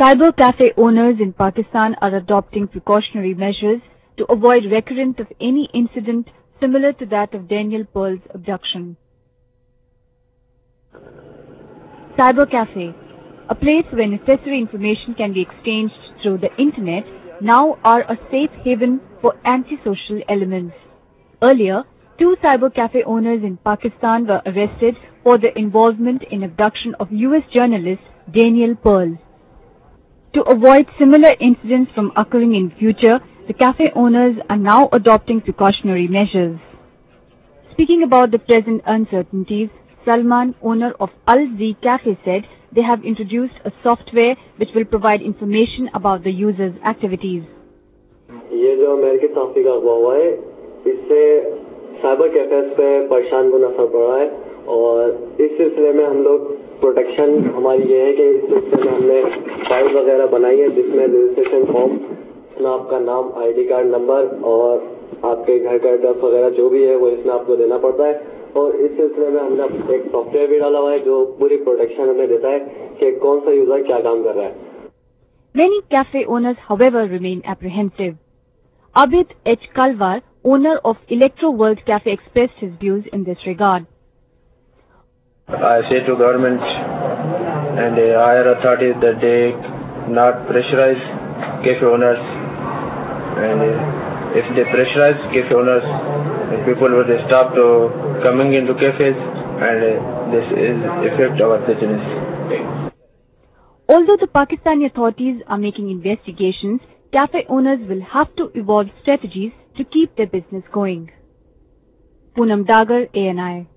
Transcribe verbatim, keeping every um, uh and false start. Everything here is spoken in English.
Cyber cafe owners in Pakistan are adopting precautionary measures to avoid recurrence of any incident similar to that of Daniel Pearl's abduction. Cyber cafe, a place where necessary information can be exchanged through the internet, now are a safe haven for antisocial elements. Earlier, two cyber cafe owners in Pakistan were arrested for their involvement in abduction of U S journalist Daniel Pearl. To avoid similar incidents from occurring in future, the cafe owners are now adopting precautionary measures. Speaking about the present uncertainties, Salman, owner of Al-Z Cafe, said they have introduced a software which will provide information about the user's activities. ये जो अमेरिकी साफी का हुआ है, इससे cyber cafes पे परेशान को असर पड़ रहा है और इस सिलसिले में हम लोग प्रोटेक्शन हमारी ये है कि इस सिलसिले में हमने फाइल वगैरह बनाई है जिसमें रजिस्ट्रेशन फॉर्म, इसमें आपका नाम, आईडी कार्ड नंबर और आपके घर का एड्रेस वगैरह जो भी है वो इसमें आपको देना पड़ता है और इस सिलसिले में हमने एक सॉफ्टवेयर भी डाला हुआ है जो पूरी प्रोटेक्शन हमें देता है कि कौन सा यूजर क्या काम कर रहा है. Many cafe owners, however, remain apprehensive. Abid H. Kalwar, owner of Electro World Cafe, expressed his views in this regard. I say to government and the higher authorities that they not pressurize cafe owners, and if they pressurize cafe owners, people will stop to coming into cafes, and this is affect our business. Although the Pakistani authorities are making investigations, cafe owners will have to evolve strategies to keep their business going. Poonam Dagar, A N I.